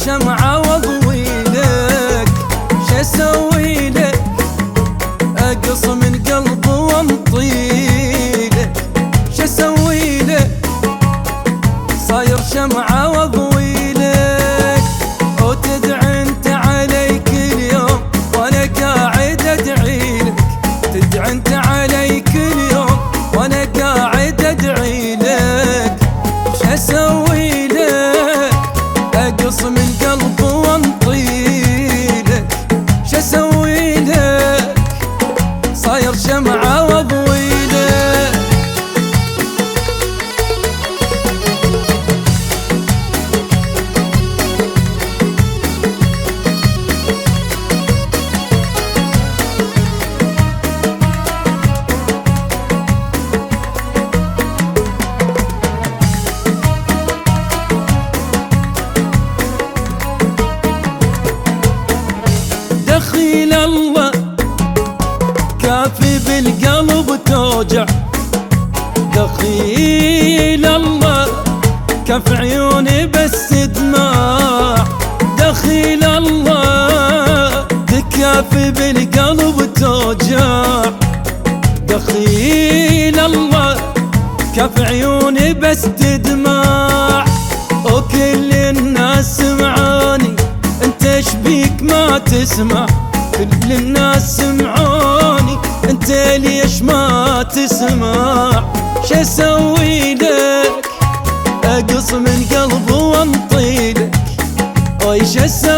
شمعة واضوي لك، شسوي لك اقص من قلبي وانطي لك، شسوي لك صاير شمعة واضوي لك، وتدعي انت علي كل يوم وانا قاعد ادعي لك، تدعي انت علي كل يوم وانا قاعد ادعي لك، شسوي لك اقص من قلبي وانطي لك، شسوي لك صاير شمعة واضوي لك. دخيل الله كافي بالقلب توجع، دخيل الله كف عيوني بس دماع، دخيل الله كافي بالقلب توجع، دخيل الله كف عيوني بس تدمع، وكل الناس سمعاني انت ايش بيك ما تسمع، كل الناس سمعوني انت ليش ما تسمع، شسوي لك اقص من قلبي وانطي لك، وي شسوي